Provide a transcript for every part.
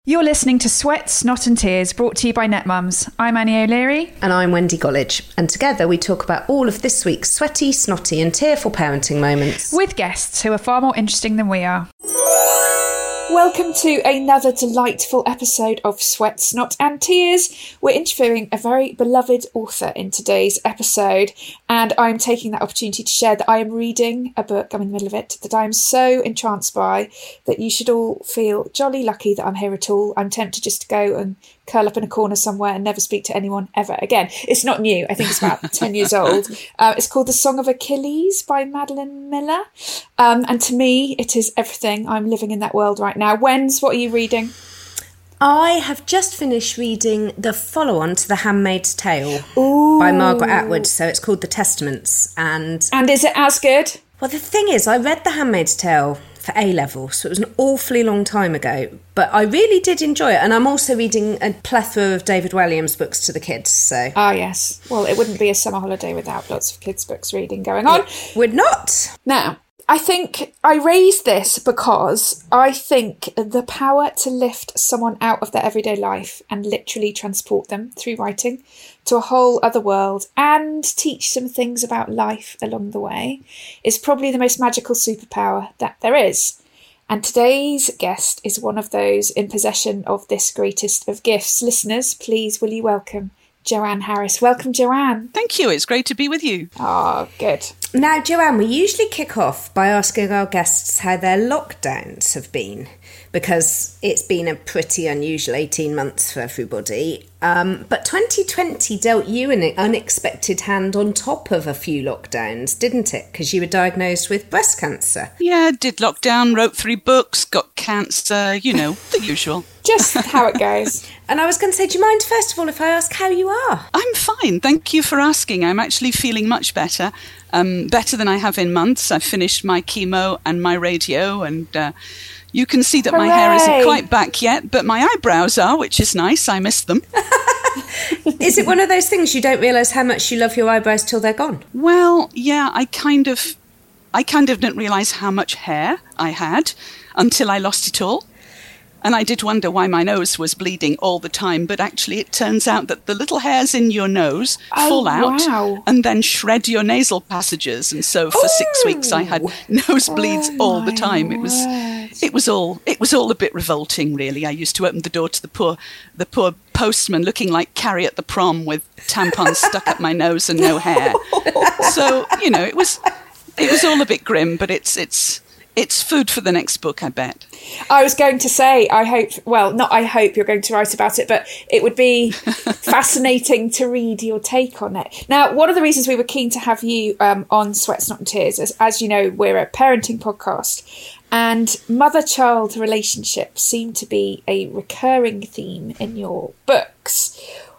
You're listening to Sweat, Snot and Tears, brought to you by NetMums. I'm Annie O'Leary. And I'm Wendy Gollidge. And together we talk about all of this week's sweaty, snotty and tearful parenting moments. With guests who are far more interesting than we are. Welcome to another delightful episode of Sweat, Snot and Tears. We're interviewing a very beloved author in today's episode, and I'm taking that opportunity to share that I am reading a book, I'm in the middle of it, that I am so entranced by that you should all feel jolly lucky that I'm here at all. I'm tempted just to go and curl up in a corner somewhere and never speak to anyone ever again. It's not new. I think it's about 10 years old. It's called The Song of Achilles by Madeline Miller. And to me, it is everything. I'm living in that world right now. Wens, what are you reading? I have just finished reading the follow-on to The Handmaid's Tale Ooh. by Margaret Atwood. So it's called The Testaments. And is it as good? Well, the thing is, I read The Handmaid's Tale for A-level, so it was an awfully long time ago, but I really did enjoy it. And I'm also reading a plethora of David Walliams books to the kids, so... Ah, yes. Well, it wouldn't be a summer holiday without lots of kids' books reading going on. It would not. Now, I think I raised this because I think the power to lift someone out of their everyday life and literally transport them through writing to a whole other world and teach them things about life along the way is probably the most magical superpower that there is. And today's guest is one of those in possession of this greatest of gifts. Listeners, please will you welcome Joanne Harris. Welcome, Joanne. Thank you. It's great to be with you. Oh, good. Now, Joanne, we usually kick off by asking our guests how their lockdowns have been, because it's been a pretty unusual 18 months for everybody. But 2020 dealt you an unexpected hand on top of a few lockdowns, didn't it? Because you were diagnosed with breast cancer. Yeah, did lockdown, wrote 3 books, got cancer, you know, the usual. Just how it goes. And I was going to say, do you mind, first of all, if I ask how you are? I'm fine. Thank you for asking. I'm actually feeling much better. Better than I have in months. I've finished my chemo and my radio, and you can see that Hooray! My hair isn't quite back yet, but my eyebrows are, which is nice. I miss them. Is it one of those things you don't realise how much you love your eyebrows till they're gone? Well, yeah, I kind of didn't realise how much hair I had until I lost it all. And I did wonder why my nose was bleeding all the time, but actually it turns out that the little hairs in your nose fall out and then shred your nasal passages. And so for 6 weeks I had nosebleeds all the time. It was all a bit revolting, really. I used to open the door to the poor postman looking like Carrie at the prom with tampons stuck up my nose and no hair. So, you know, it was all a bit grim, but it's food for the next book, I bet. I was going to say, I hope you're going to write about it, but it would be fascinating to read your take on it. Now, one of the reasons we were keen to have you on Sweat, Snot and Tears is, as you know, we're a parenting podcast, and mother-child relationships seem to be a recurring theme in your books.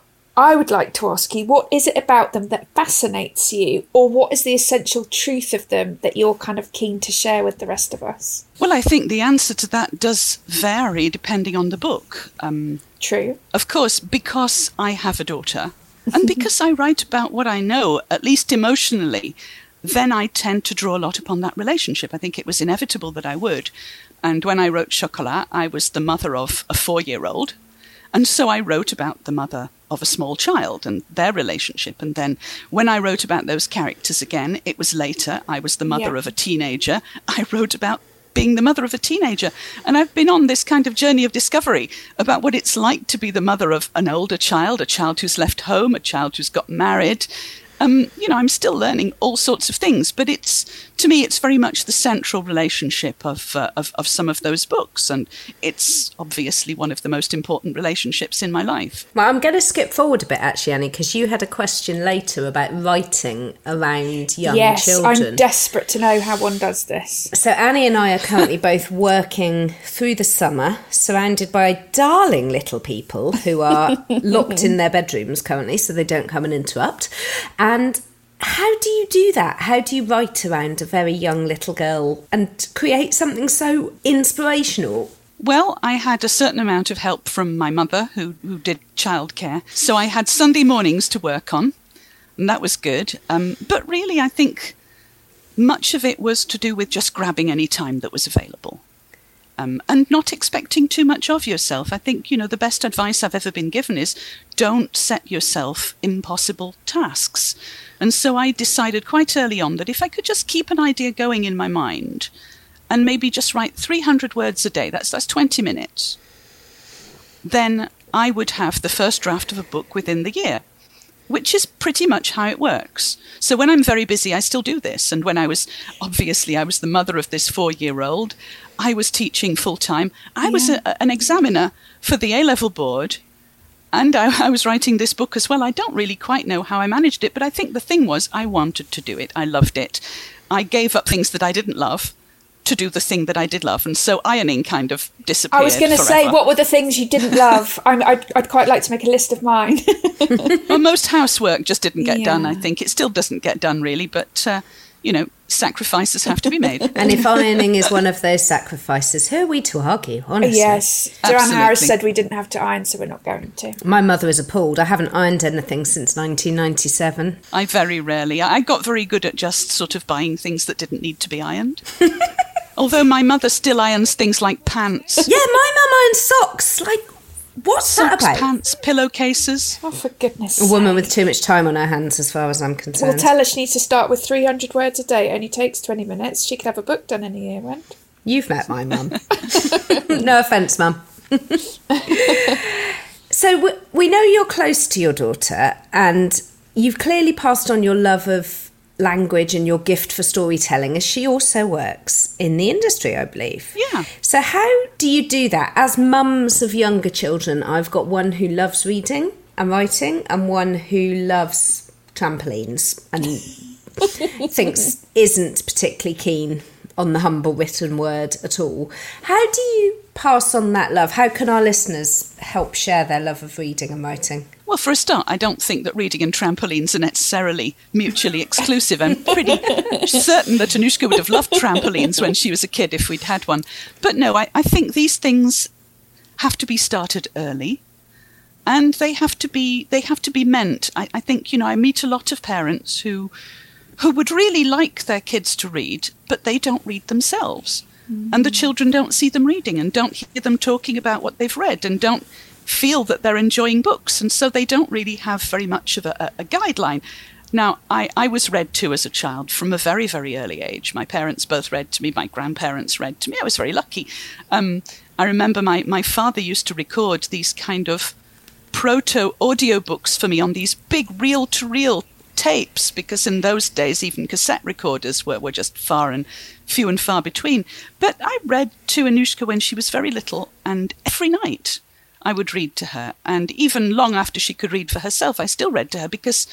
I would like to ask you, what is it about them that fascinates you, or what is the essential truth of them that you're kind of keen to share with the rest of us? Well, I think the answer to that does vary depending on the book. True. Of course, because I have a daughter, and because I write about what I know, at least emotionally, then I tend to draw a lot upon that relationship. I think it was inevitable that I would. And when I wrote Chocolat, I was the mother of a 4-year-old. And so I wrote about the mother of a small child and their relationship. And then when I wrote about those characters again, it was later. I was the mother of a teenager. I wrote about being the mother of a teenager. And I've been on this kind of journey of discovery about what it's like to be the mother of an older child, a child who's left home, a child who's got married. You know, I'm still learning all sorts of things, but to me, it's very much the central relationship of some of those books, and it's obviously one of the most important relationships in my life. Well, I'm going to skip forward a bit, actually, Annie, because you had a question later about writing around young children. Yes, I'm desperate to know how one does this. So Annie and I are currently both working through the summer, surrounded by darling little people who are locked in their bedrooms currently, so they don't come and interrupt. And how do you do that? How do you write around a very young little girl and create something so inspirational? Well, I had a certain amount of help from my mother who did childcare. So I had Sunday mornings to work on, and that was good. But really, I think much of it was to do with just grabbing any time that was available. and not expecting too much of yourself. I think, the best advice I've ever been given is don't set yourself impossible tasks. And so I decided quite early on that if I could just keep an idea going in my mind and maybe just write 300 words a day, that's 20 minutes, then I would have the first draft of a book within the year, which is pretty much how it works. So when I'm very busy, I still do this. And when I was the mother of this 4-year-old, I was teaching full-time. I was an examiner for the A-level board, and I was writing this book as well. I don't really quite know how I managed it, but I think the thing was I wanted to do it. I loved it. I gave up things that I didn't love to do the thing that I did love. And so ironing kind of disappeared. I was going to say, what were the things you didn't love? I'd quite like to make a list of mine. Well, most housework just didn't get done, I think. It still doesn't get done, really. But, sacrifices have to be made. And if ironing is one of those sacrifices, who are we to argue, honestly? Yes. Joanne Harris said we didn't have to iron, so we're not going to. My mother is appalled. I haven't ironed anything since 1997. I very rarely. I got very good at just sort of buying things that didn't need to be ironed. Although my mother still irons things like pants. Yeah, my mum irons socks. Like, what's socks, that about? Pants, pillowcases. Oh, for goodness sake. A woman with too much time on her hands, as far as I'm concerned. Well, tell her she needs to start with 300 words a day. It only takes 20 minutes. She could have a book done in a year, right? You've met my mum. No offence, mum. So we know you're close to your daughter, and you've clearly passed on your love of language and your gift for storytelling, as she also works in the industry, I believe. Yeah. So how do you do that? As mums of younger children, I've got one who loves reading and writing and one who loves trampolines and thinks isn't particularly keen on the humble written word at all. How do you pass on that love? How can our listeners help share their love of reading and writing? Well, for a start, I don't think that reading and trampolines are necessarily mutually exclusive. I'm pretty certain that Anushka would have loved trampolines when she was a kid if we'd had one. But no, I think these things have to be started early, and they have to be meant. I think, I meet a lot of parents who would really like their kids to read, but they don't read themselves. Mm-hmm. And the children don't see them reading and don't hear them talking about what they've read and don't feel that they're enjoying books. And so they don't really have very much of a guideline. Now, I was read to as a child from a very, very early age. My parents both read to me. My grandparents read to me. I was very lucky. I remember my father used to record these kind of proto-audiobooks for me on these big reel-to-reel tapes, because in those days even cassette recorders were just few and far between. But I read to Anushka when she was very little, and every night I would read to her. And even long after she could read for herself, I still read to her because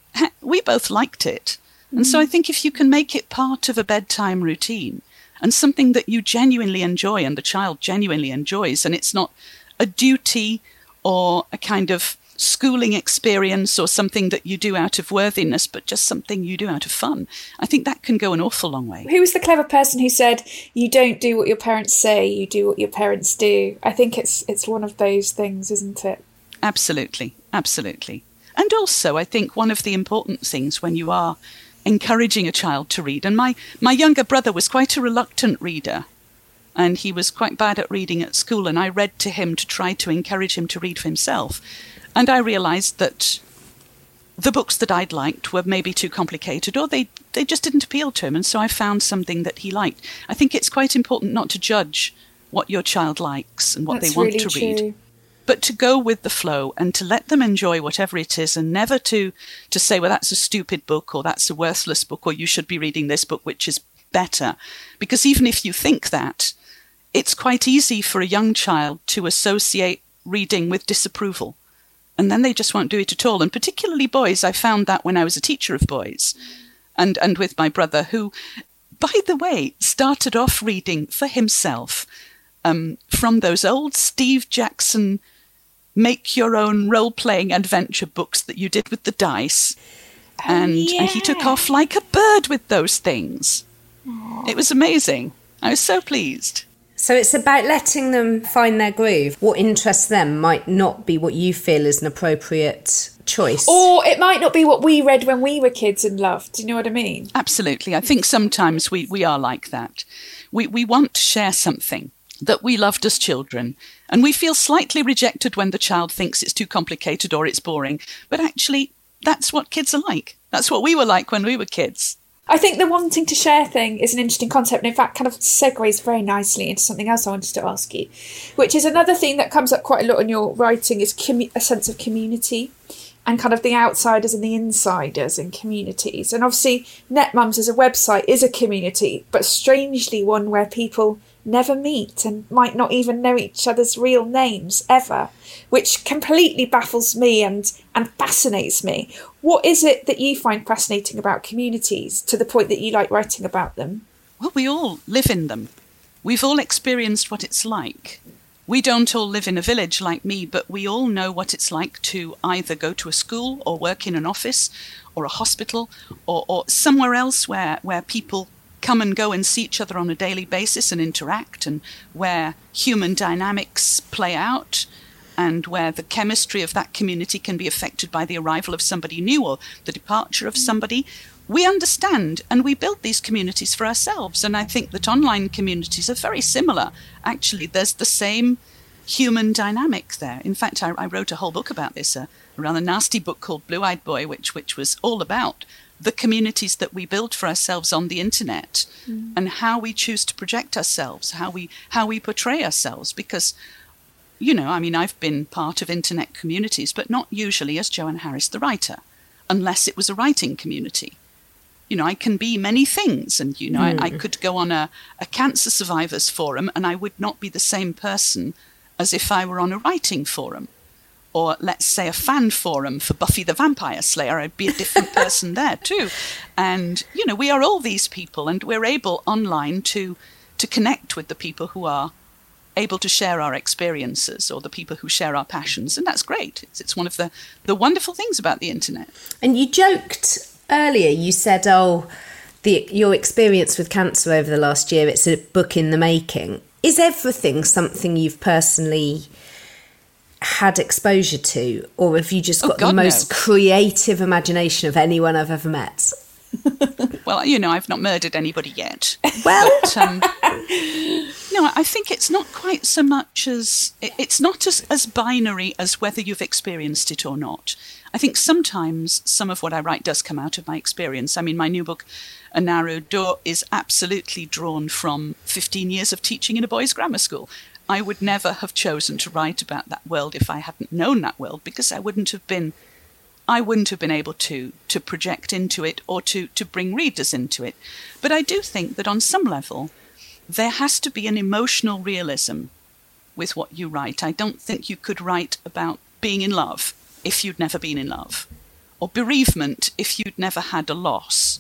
we both liked it. And so I think if you can make it part of a bedtime routine and something that you genuinely enjoy and the child genuinely enjoys, and it's not a duty or a kind of schooling experience or something that you do out of worthiness, but just something you do out of fun, I think that can go an awful long way. Who was the clever person who said, you don't do what your parents say, you do what your parents do? I think it's one of those things, isn't it? Absolutely, absolutely. And also, I think one of the important things when you are encouraging a child to read, and my younger brother was quite a reluctant reader, and he was quite bad at reading at school, and I read to him to try to encourage him to read for himself. And I realised that the books that I'd liked were maybe too complicated, or they just didn't appeal to him, and so I found something that he liked. I think it's quite important not to judge what your child likes and what they want to read, but to go with the flow and to let them enjoy whatever it is, and never to say, well, that's a stupid book, or that's a worthless book, or you should be reading this book, which is better. Because even if you think that, it's quite easy for a young child to associate reading with disapproval. And then they just won't do it at all. And particularly boys, I found that when I was a teacher of boys and with my brother, who, by the way, started off reading for himself from those old Steve Jackson make-your-own role-playing adventure books that you did with the dice. And he took off like a bird with those things. Aww. It was amazing. I was so pleased. So it's about letting them find their groove. What interests them might not be what you feel is an appropriate choice. Or it might not be what we read when we were kids and loved. Do you know what I mean? Absolutely. I think sometimes we are like that. We want to share something. that we loved as children. And we feel slightly rejected when the child thinks it's too complicated or it's boring. But actually, that's what kids are like. That's what we were like when we were kids. I think the wanting to share thing is an interesting concept, and in fact kind of segues very nicely into something else I wanted to ask you, which is another thing that comes up quite a lot in your writing is a sense of community and kind of the outsiders and the insiders in communities. And obviously NetMums as a website is a community, but strangely one where people never meet and might not even know each other's real names ever, which completely baffles me and fascinates me. What is it that you find fascinating about communities to the point that you like writing about them? Well, we all live in them. We've all experienced what it's like. We don't all live in a village like me, but we all know what it's like to either go to a school or work in an office or a hospital or somewhere else where people come and go and see each other on a daily basis and interact, and where human dynamics play out, and where the chemistry of that community can be affected by the arrival of somebody new or the departure of somebody. We understand, and we build these communities for ourselves. And I think that online communities are very similar. Actually, there's the same human dynamic there. In fact, I wrote a whole book about this, a rather nasty book called Blue-Eyed Boy, which was all about the communities that we build for ourselves on the internet, and how we choose to project ourselves, how we portray ourselves. Because, you know, I mean, I've been part of internet communities, but not usually as Joanne Harris, the writer, unless it was a writing community. You know, I can be many things, and, you know, I could go on a cancer survivors forum and I would not be the same person as if I were on a writing forum. Or let's say a fan forum for Buffy the Vampire Slayer, I'd be a different person there too. And, you know, we are all these people, and we're able online to connect with the people who are able to share our experiences, or the people who share our passions. And that's great. It's one of the wonderful things about the internet. And you joked earlier, you said, your experience with cancer over the last year, it's a book in the making. Is everything something you've personally had exposure to, or have you just got the most creative imagination of anyone I've ever met? Well, you know, I've not murdered anybody yet. Well, but, no, I think it's not quite so much as it's not as binary as whether you've experienced it or not. I think sometimes some of what I write does come out of my experience. I mean, my new book, A Narrow Door, is absolutely drawn from 15 years of teaching in a boys' grammar school. I would never have chosen to write about that world if I hadn't known that world, because I wouldn't have been able to project into it or to bring readers into it. But I do think that on some level, there has to be an emotional realism with what you write. I don't think you could write about being in love if you'd never been in love, or bereavement if you'd never had a loss,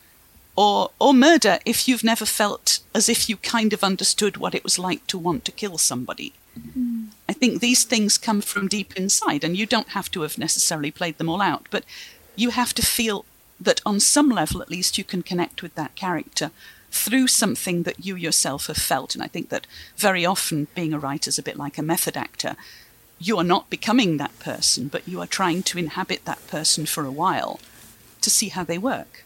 or murder if you've never felt as if you kind of understood what it was like to want to kill somebody. I think these things come from deep inside, and you don't have to have necessarily played them all out, but you have to feel that on some level at least you can connect with that character through something that you yourself have felt. And I think that very often being a writer is a bit like a method actor. You are not becoming that person, but you are trying to inhabit that person for a while to see how they work.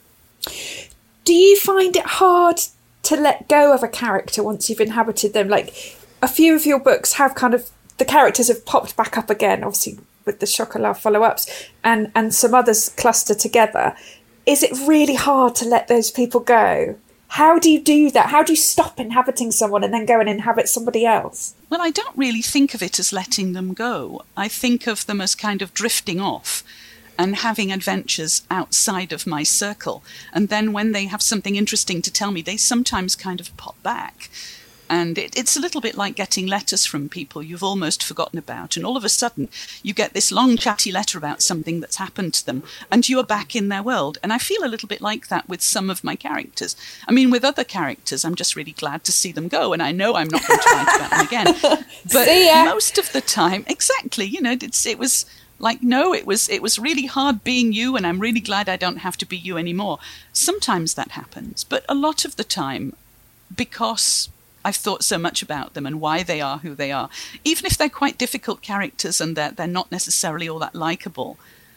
Do you find it hard to let go of a character once you've inhabited them? Like, a few of your books have kind of, the characters have popped back up again, obviously with the Chocolat follow-ups, and some others cluster together. Is it really hard to let those people go? How do you do that? How do you stop inhabiting someone and then go and inhabit somebody else? Well, I don't really think of it as letting them go. I think of them as kind of drifting off and having adventures outside of my circle. And then when they have something interesting to tell me, they sometimes kind of pop back. And it's a little bit like getting letters from people you've almost forgotten about. And all of a sudden, you get this long chatty letter about something that's happened to them, and you are back in their world. And I feel a little bit like that with some of my characters. I mean, with other characters, I'm just really glad to see them go. And I know I'm not going to write about them again. But most of the time, exactly, you know, it was like, no, it was really hard being you, and I'm really glad I don't have to be you anymore. Sometimes that happens. But a lot of the time, because I've thought so much about them and why they are who they are, even if they're quite difficult characters and they're not necessarily all that likeable,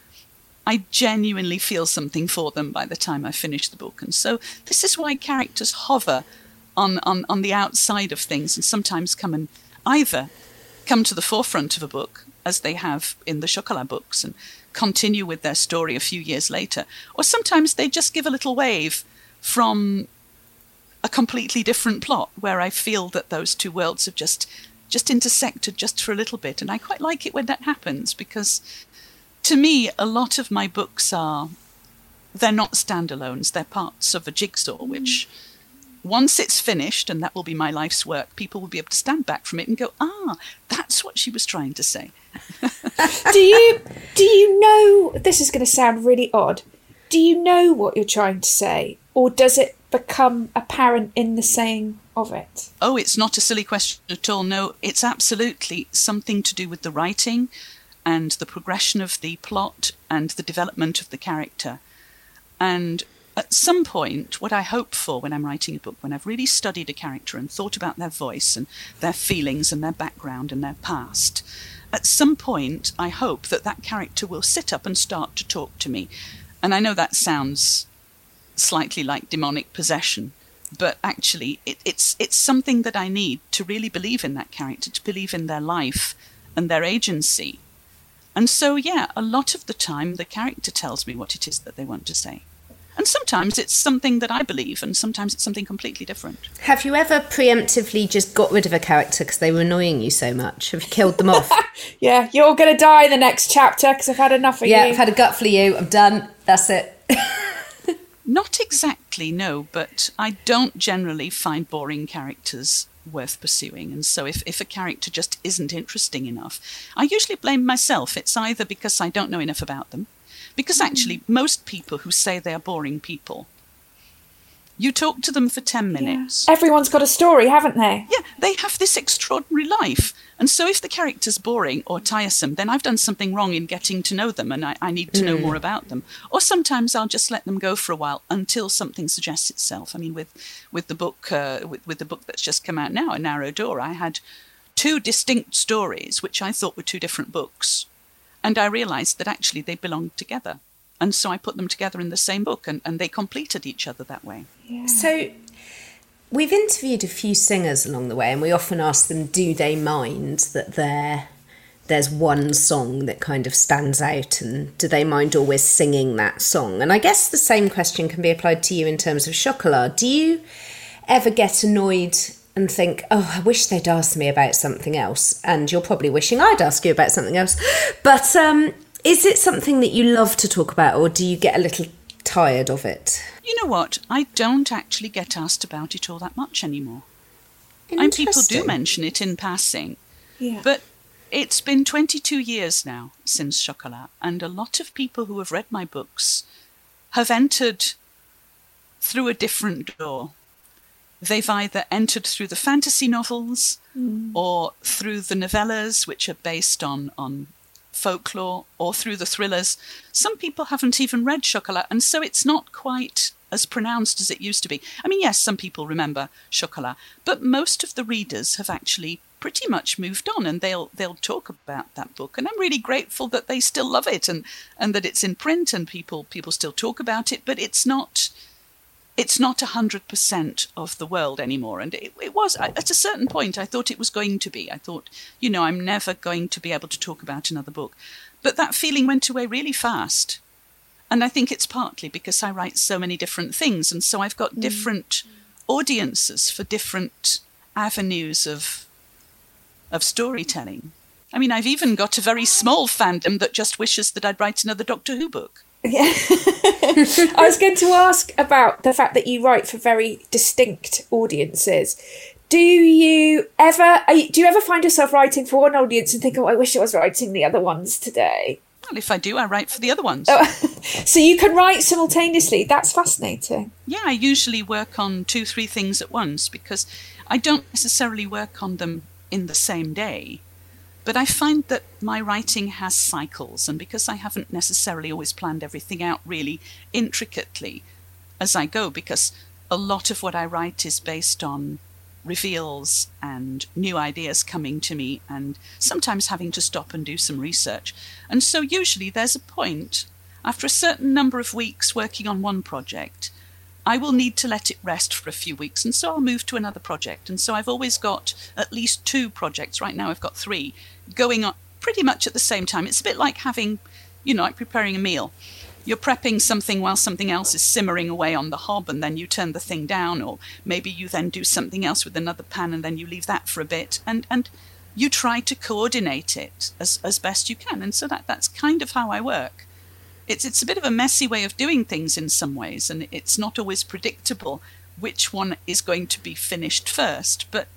I genuinely feel something for them by the time I finish the book. And so this is why characters hover on the outside of things, and sometimes either come to the forefront of a book, as they have in the Chocolat books, and continue with their story a few years later, or sometimes they just give a little wave from a completely different plot where I feel that those two worlds have just intersected just for a little bit. And I quite like it when that happens, because to me, a lot of my books they're not standalones, they're parts of a jigsaw, which once it's finished, and that will be my life's work, people will be able to stand back from it and go, that's what she was trying to say. Do you know, this is going to sound really odd, do you know what you're trying to say, or does it become apparent in the saying of it? Oh, it's not a silly question at all. No, it's absolutely something to do with the writing and the progression of the plot and the development of the character. And at some point, what I hope for when I'm writing a book, when I've really studied a character and thought about their voice and their feelings and their background and their past, at some point, I hope that character will sit up and start to talk to me. And I know that sounds slightly like demonic possession, but actually it's something that I need to really believe in that character, to believe in their life and their agency. And so, yeah, a lot of the time the character tells me what it is that they want to say. And sometimes it's something that I believe, and sometimes it's something completely different. Have you ever preemptively just got rid of a character because they were annoying you so much? Have you killed them off? Yeah, you're going to die in the next chapter because I've had enough of you. Yeah, I've had a gut for you. I'm done. That's it. Not exactly, no, but I don't generally find boring characters worth pursuing. And so if a character just isn't interesting enough, I usually blame myself. It's either because I don't know enough about them, because actually most people who say they are boring people, you talk to them for 10 minutes. Yeah. Everyone's got a story, haven't they? Yeah, they have this extraordinary life. And so if the character's boring or tiresome, then I've done something wrong in getting to know them, and I need to know more about them. Or sometimes I'll just let them go for a while until something suggests itself. I mean, with the book with the book that's just come out now, A Narrow Door, I had 2 distinct stories which I thought were 2 different books. And I realised that actually they belonged together. And so I put them together in the same book, and they completed each other that way. Yeah. So we've interviewed a few singers along the way, and we often ask them, do they mind that there's one song that kind of stands out, and do they mind always singing that song? And I guess the same question can be applied to you in terms of Chocolat. Do you ever get annoyed and think, I wish they'd asked me about something else? And you're probably wishing I'd ask you about something else. But is it something that you love to talk about, or do you get a little tired of it? You know what? I don't actually get asked about it all that much anymore. And people do mention it in passing. Yeah. But it's been 22 years now since Chocolat, and a lot of people who have read my books have entered through a different door. They've either entered through the fantasy novels or through the novellas, which are based on folklore, or through the thrillers. Some people haven't even read Chocolat, and so it's not quite as pronounced as it used to be. I mean, yes, some people remember Chocolat, but most of the readers have actually pretty much moved on, and they'll talk about that book. And I'm really grateful that they still love it, and that it's in print, and people still talk about it, but it's not 100% of the world anymore. And it was, at a certain point, I thought it was going to be. I thought, I'm never going to be able to talk about another book. But that feeling went away really fast. And I think it's partly because I write so many different things. And so I've got different audiences for different avenues of storytelling. I mean, I've even got a very small fandom that just wishes that I'd write another Doctor Who book. Yeah. I was going to ask about the fact that you write for very distinct audiences. Do you ever find yourself writing for one audience and think, I wish I was writing the other ones today? Well, if I do, I write for the other ones. Oh, so you can write simultaneously. That's fascinating. Yeah, I usually work on 2-3 things at once, because I don't necessarily work on them in the same day. But I find that my writing has cycles, and because I haven't necessarily always planned everything out really intricately as I go, because a lot of what I write is based on reveals and new ideas coming to me, and sometimes having to stop and do some research. And so usually there's a point, after a certain number of weeks working on one project, I will need to let it rest for a few weeks, and so I'll move to another project. And so I've always got at least 2 projects. Right now I've got 3 going on pretty much at the same time. It's a bit like having, like preparing a meal. You're prepping something while something else is simmering away on the hob, and then you turn the thing down, or maybe you then do something else with another pan and then you leave that for a bit. And you try to coordinate it as best you can. And so that's kind of how I work. It's a bit of a messy way of doing things in some ways, and it's not always predictable which one is going to be finished first. But,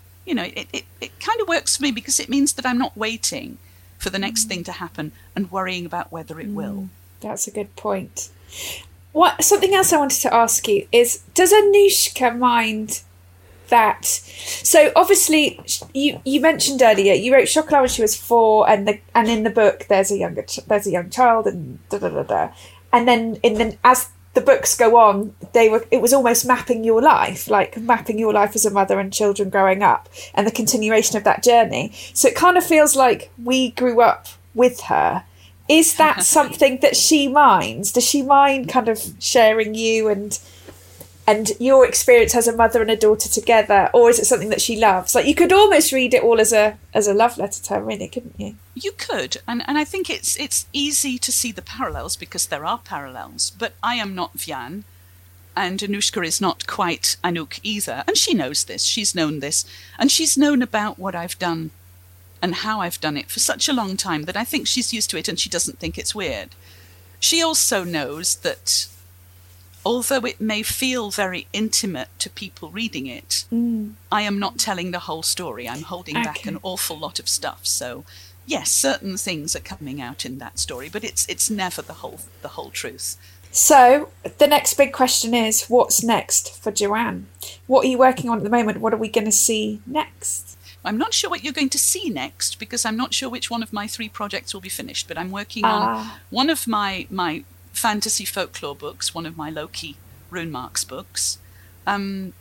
it kind of works for me because it means that I'm not waiting for the next thing to happen and worrying about whether it will. That's a good point. Something else I wanted to ask you is, does Anushka mind that? So obviously, you mentioned earlier you wrote Chocolat when she was 4, and in the book there's a young child, and and then as the books go on, it was almost mapping your life as a mother and children growing up, and the continuation of that journey. So it kind of feels like we grew up with her. Is that something that she minds? Does she mind kind of sharing you and your experience as a mother and a daughter together, or is it something that she loves? Like, you could almost read it all as a love letter to her, really, couldn't you? You could, and I think it's easy to see the parallels because there are parallels. But I am not Vian, and Anushka is not quite Anouk either, and she knows this. She's known this, and she's known about what I've done and how I've done it for such a long time that I think she's used to it and she doesn't think it's weird. She also knows that although it may feel very intimate to people reading it, I am not telling the whole story. I'm holding back an awful lot of stuff. So yes, certain things are coming out in that story, but it's never the whole truth. So the next big question is, what's next for Joanne? What are you working on at the moment? What are we going to see next? I'm not sure what you're going to see next because I'm not sure which one of my 3 projects will be finished, but I'm working on one of my fantasy folklore books, one of my Loki Rune Marks books, and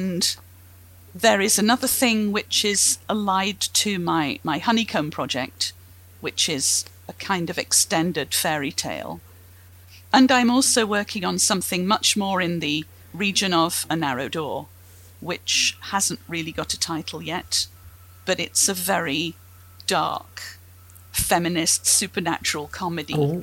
there is another thing which is allied to my Honeycomb project, which is a kind of extended fairy tale. And I'm also working on something much more in the region of A Narrow Door, which hasn't really got a title yet, but it's a very dark, feminist, supernatural comedy,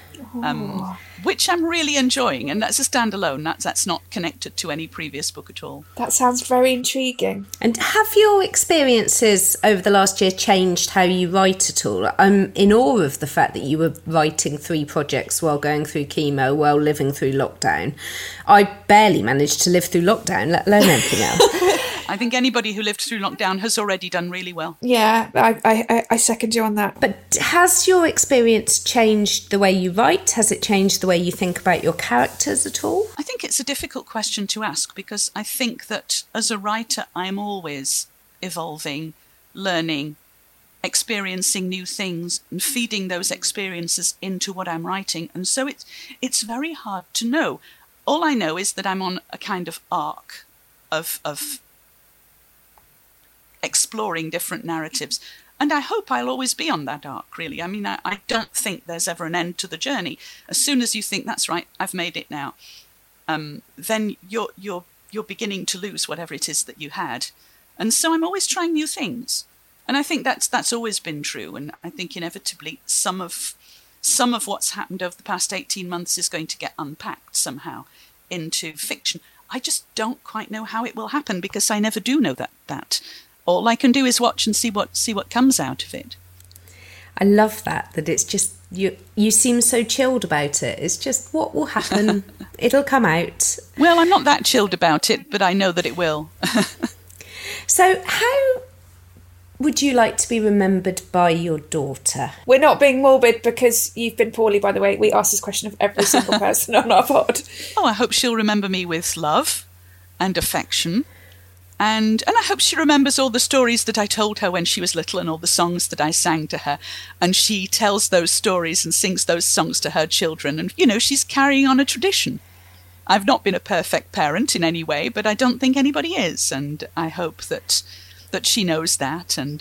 which I'm really enjoying. And that's a standalone. That's not connected to any previous book at all. That sounds very intriguing. And have your experiences over the last year changed how you write at all? I'm in awe of the fact that you were writing 3 projects while going through chemo, while living through lockdown. I barely managed to live through lockdown, let alone anything else. I think anybody who lived through lockdown has already done really well. Yeah, I second you on that. But has your experience changed the way you write? Has it changed the way you think about your characters at all? I think it's a difficult question to ask because I think that as a writer, I'm always evolving, learning, experiencing new things and feeding those experiences into what I'm writing. And so it's very hard to know. All I know is that I'm on a kind of arc of exploring different narratives. And I hope I'll always be on that arc, really. I mean, I don't think there's ever an end to the journey. As soon as you think, that's right, I've made it now, then you're beginning to lose whatever it is that you had. And so I'm always trying new things. And I think that's always been true. And I think inevitably some of what's happened over the past 18 months is going to get unpacked somehow into fiction. I just don't quite know how it will happen because I never do know that. All I can do is watch and see what comes out of it. I love that it's just, you seem so chilled about it. It's just, what will happen? It'll come out. Well, I'm not that chilled about it, but I know that it will. So how would you like to be remembered by your daughter? We're not being morbid because you've been poorly, by the way. We ask this question of every single person on our pod. Oh, I hope she'll remember me with love and affection. And I hope she remembers all the stories that I told her when she was little and all the songs that I sang to her. And she tells those stories and sings those songs to her children. And, she's carrying on a tradition. I've not been a perfect parent in any way, but I don't think anybody is. And I hope that she knows that and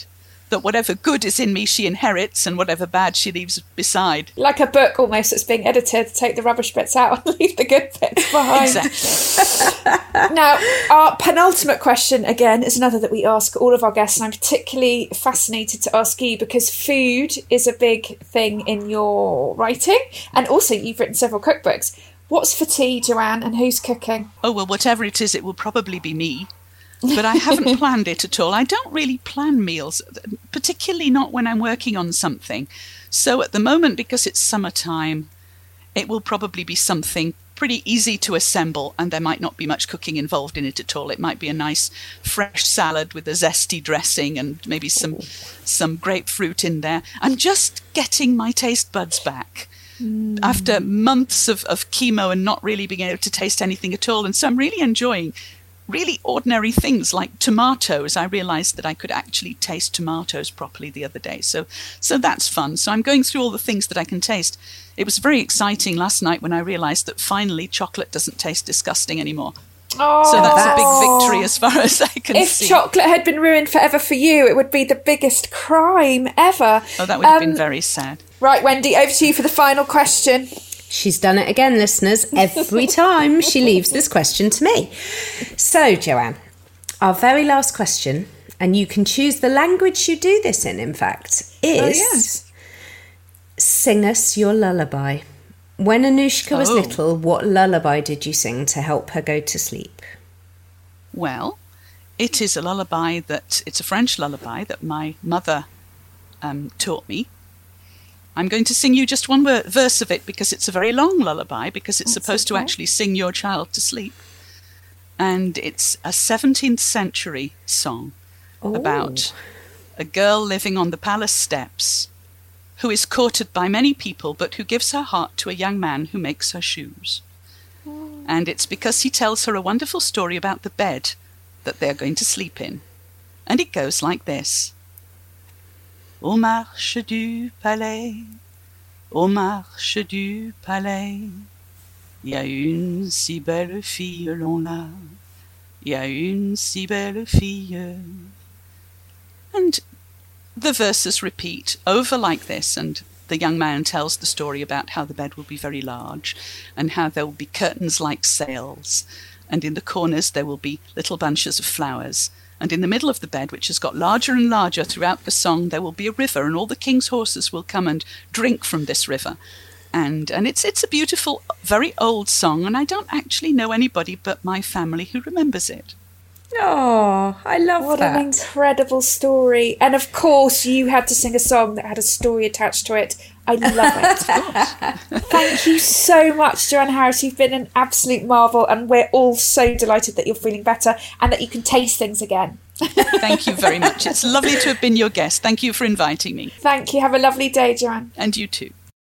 that whatever good is in me she inherits and whatever bad she leaves beside. Like a book almost that's being edited, take the rubbish bits out and leave the good bits behind. Exactly. Now, our penultimate question, again, is another that we ask all of our guests, and I'm particularly fascinated to ask you because food is a big thing in your writing, and also you've written several cookbooks. What's for tea, Joanne, and who's cooking? Oh, well, whatever it is, it will probably be me. But I haven't planned it at all. I don't really plan meals, particularly not when I'm working on something. So at the moment, because it's summertime, it will probably be something pretty easy to assemble, and there might not be much cooking involved in it at all. It might be a nice fresh salad with a zesty dressing and maybe some grapefruit in there. I'm just getting my taste buds back. After months of chemo and not really being able to taste anything at all. And so I'm really enjoying really ordinary things like tomatoes. I realized that I could actually taste tomatoes properly the other day. So that's fun. So I'm going through all the things that I can taste. It was very exciting last night when I realized that finally chocolate doesn't taste disgusting anymore. Oh, so that's a big victory as far as I can see. If chocolate had been ruined forever for you, it would be the biggest crime ever. Oh, that would have been very sad. Right, Wendy, over to you for the final question. She's done it again, listeners. Every time she leaves this question to me. So, Joanne, our very last question, and you can choose the language you do this in fact, is sing us your lullaby. When Anushka was little, what lullaby did you sing to help her go to sleep? Well, it is a lullaby it's a French lullaby that my mother taught me. I'm going to sing you just one verse of it because it's a very long lullaby, because it's supposed to actually sing your child to sleep. And it's a 17th century song about a girl living on the palace steps who is courted by many people, but who gives her heart to a young man who makes her shoes. And it's because he tells her a wonderful story about the bed that they're going to sleep in. And it goes like this. Aux marches du palais, aux marches du palais, il y a une si belle fille l'on là, il y a une si belle fille. And the verses repeat over like this, and the young man tells the story about how the bed will be very large, and how there will be curtains like sails, and in the corners there will be little bunches of flowers. And in the middle of the bed, which has got larger and larger throughout the song, there will be a river, and all the king's horses will come and drink from this river. And it's a beautiful, very old song, and I don't actually know anybody but my family who remembers it. Oh, I love what that. What an incredible story. And of course, you had to sing a song that had a story attached to it. I love it. Thank you so much, Joanne Harris. You've been an absolute marvel, and we're all so delighted that you're feeling better and that you can taste things again. Thank you very much. It's lovely to have been your guest. Thank you for inviting me. Thank you. Have a lovely day, Joanne. And you too.